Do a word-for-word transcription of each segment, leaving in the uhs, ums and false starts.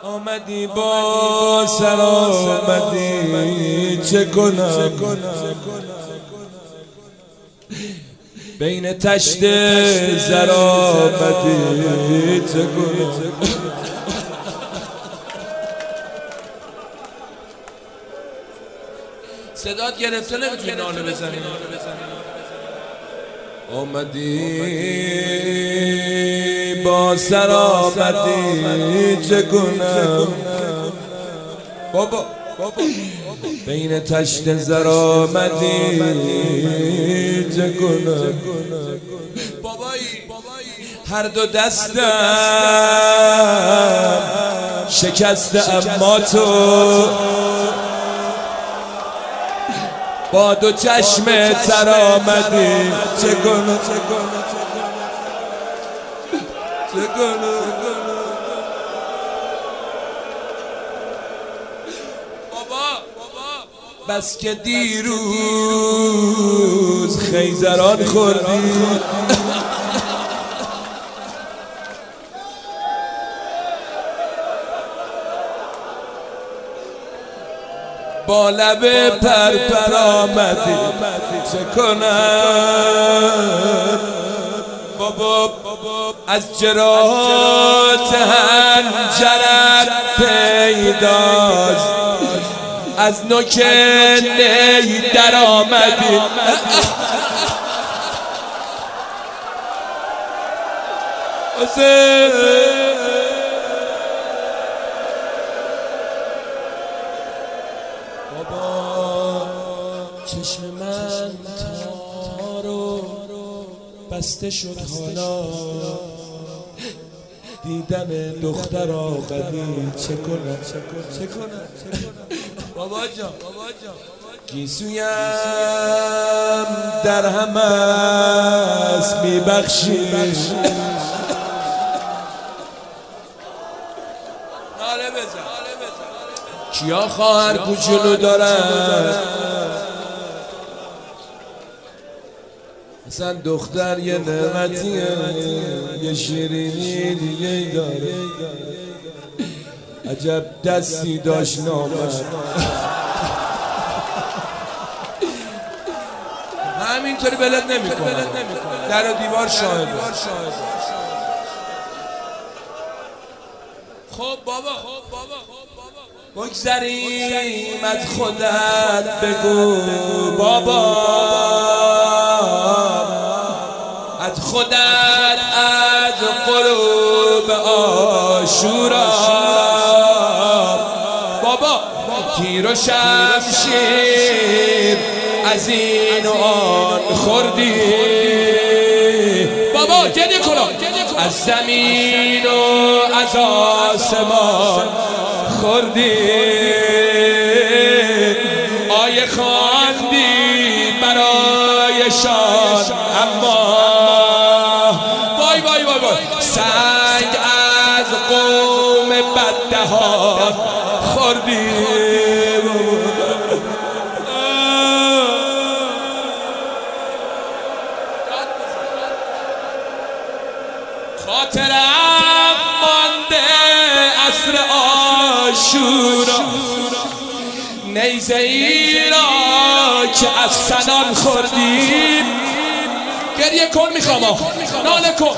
آمدی با سر آمدی چه کنم بین تشت زر آمدی چه کنم صدات گرفته نمیتونی ناله بزنی آمدی با سر آمدی چه کنم بابا بین تشت زر آمدی چه کنم بابایی هر دو دستم شکسته اما تو با دو چشم تر آمدی چه کنم چه کنم چه کنم بس که دیروز خیزران خوردی با لب پرپر آمدی چه کنم بابا از جراحات حنجرت پیداست از نوک نی در آمدی بابا چشم من تارو بسته شد حالا دیدن دختر آمدی چه کنم چه کنم بابا جان گیسویم در هم است میبخشی ناله بزن کیا خواهر کوچولو دارن اصلا دختر یه نعمتیه یه شیرینی دیگه داره عجب دستی داشت نامد همینطوری بلد نمی کنه در و دیوار شاهد خب بابا بگذریم از خودت بگو بابا از خودت از غروب عاشورا بابا تیر و شمشیر از این و آن خوردی بابا گریه کنم از زمین و از آسمان خوردی آیه خواندی برایشان اما وای وای وای وای سنگ از قوم بددهان خوردی خاطرم مانده عصر عاشورا نیزه ای را که از سنان خوردی گریه کن میخوام ناله کن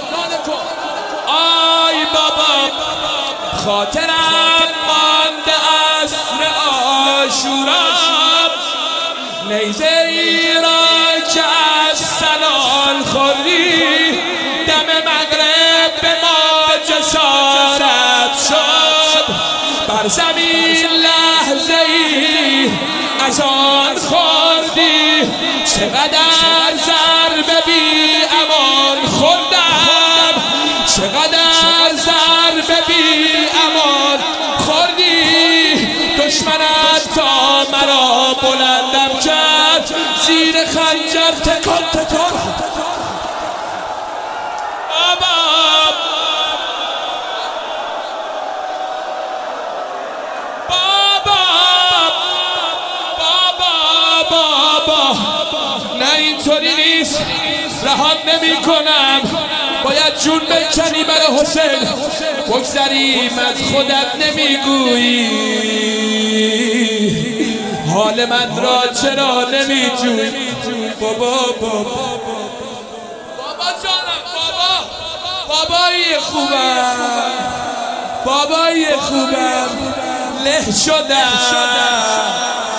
آی بابا خاطرم مانده عصر عاشورا نیزه ای را که از سنان خوردی دم مغرب به ما جسارت شد بر زمین لحظه ای از آن خوردی چقدر ضرب بی امان خوردم چقدر ضرب بی امان خوردی دشمنت تا مرا بلندم کرد زیر خنجر تکان تکان نه اینطوری نیست رهات نمی کنم باید جون بکنی برای حسین، بگذریم از خودت نمیگویی، حال من را چرا نمیجویی؟ بابا بابا بابا جانم، بابا بابایی خوبم، بابایی خوبم، له شدم.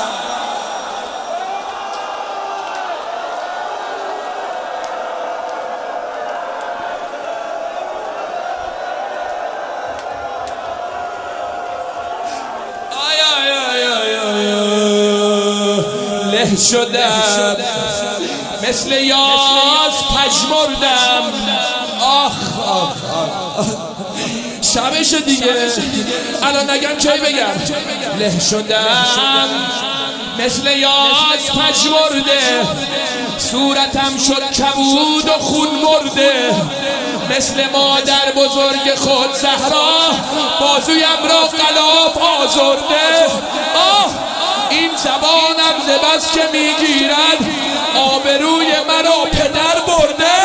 له شدم مثل یاس پژمردم. آخ آخ آخ شبش دیگه، الان نگم کی بگم. له شدم مثل یاس پژمرده، صورتم شد کبود و خون مرده، مثل مادر بزرگ خود زهرا بازویم را غلاف آزرده. آه این زبانم ز بس که میگیرد آبروی مرا پدر برده.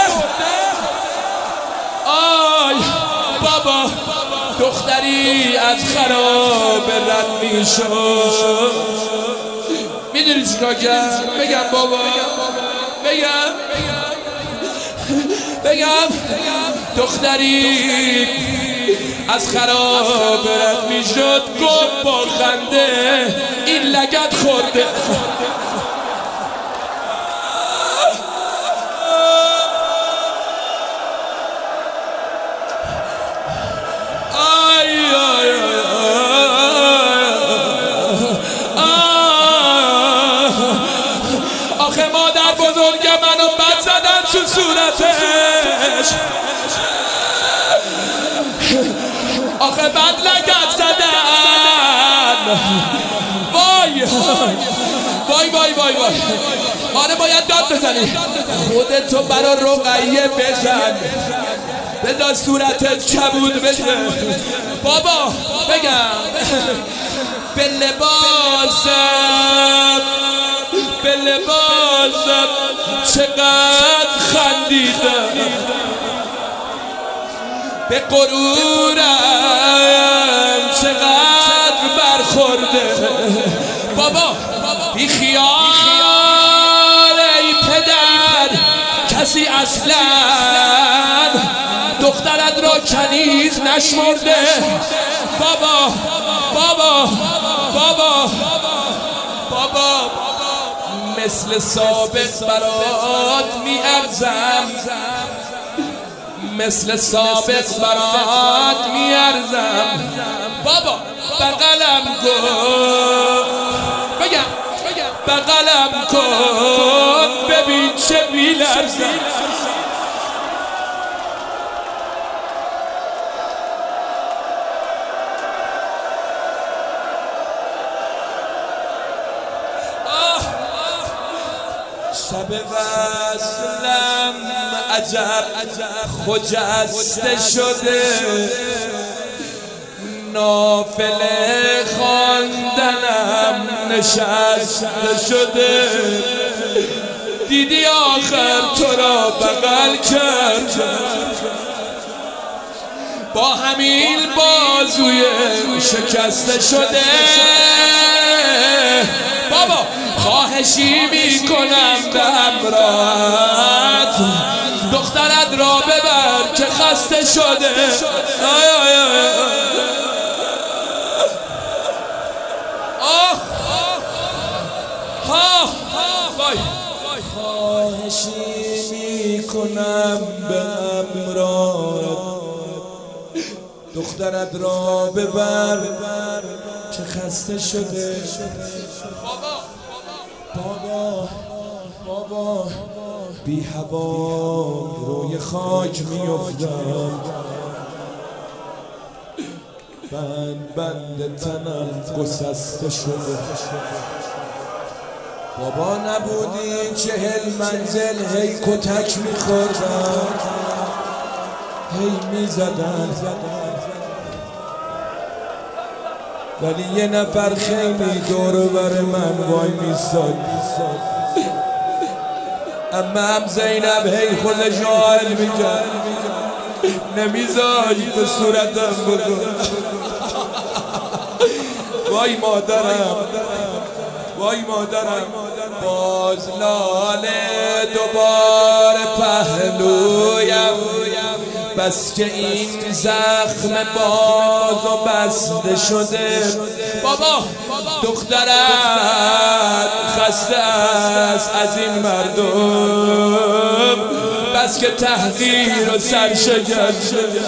آی بابا دختری از خراب رد میشد، میدونی چیکار کرد؟ بگم بابا، بگم بگم دختری از خراب رد میشد، گفت با خنده این لگد خورده. آی آی آخه مادر بزرگ منو بد زدن تو صورتش، آخه بد لگد زدن. وای وای وای وای وای آره باید داد بزنی، خودتو برا رقیه بزن، بذار صورتت کبود بشه. بابا بگم به لباسم، به لباسم چقدر خندیدم، به غرورم چقدر برخورده. بابا بی خیال ای پدر، کسی اصلا دخترت را کنیز نشمرده. بابا بابا بابا بابا مثل سابق برات میارزم، مثل سابق برات میارزم. بابا بغلم کن، بگم بغلم کن ببین چه میلرزم. شب وصلم عجب خجسته شده، نافله خواندنم نشسته شده، دیدی آخر تو را بغل کرد با همین بازوی شکسته شده. بابا خواهشی میکنم به همراهت، دخترت را ببر که خسته شده. آی آی آی آه ها وای خواهشی میکنم به همراهت، دخترت را ببر که خسته شده. بابا بابا بی هوا روی خاک میافتم، بند بند تنم گسسته شده. بابا نبودی چهل منزل هی کتک میخوردم، هی میزدن، ولی یه نفر خیلی دور بر من وای میستاد. اما هم زینب هی خودش حال میکرد، نمیذاری به صورتم بکن. وای مادرم، وای مادرم. باز لاله دوباره پهلویم، بس که این زخم باز و بسته شده. بابا دخترت خسته است از این مردم، بس که تحقیر و سرشکن شده.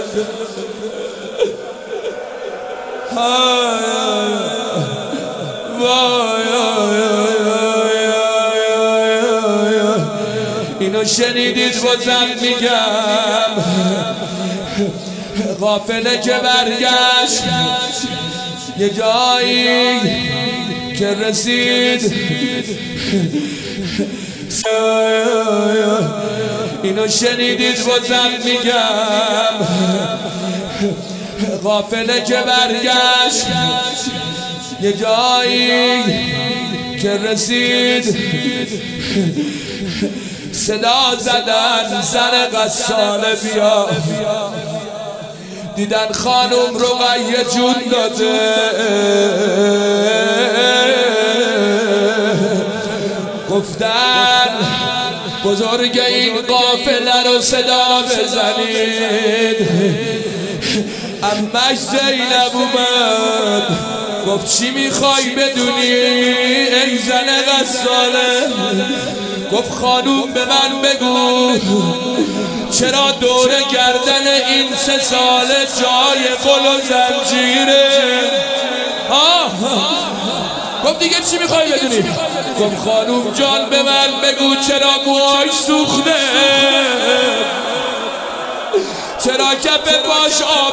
اینو شنیدید بازم میگم، قافله که برگشت یه جایی که رسید، اینو شنیدید بازم میگم، قافله که برگشت یه جایی که رسید، صدا زدن زن غساله بیا، دیدن خانم رقیه جون داده، گفتن بزرگ این قافله رو صدا بزنید. امش زینب اومد گفت چی میخوای بدونی ای زن غساله؟ گفت خانوم به من بگو چرا دور گردن این سه ساله جای قل و زنجیره؟ گفت دیگه چی میخوای بدونی؟ گفت خانوم جان به من بگو چرا موهاش سوخته، چرا کف پاش آب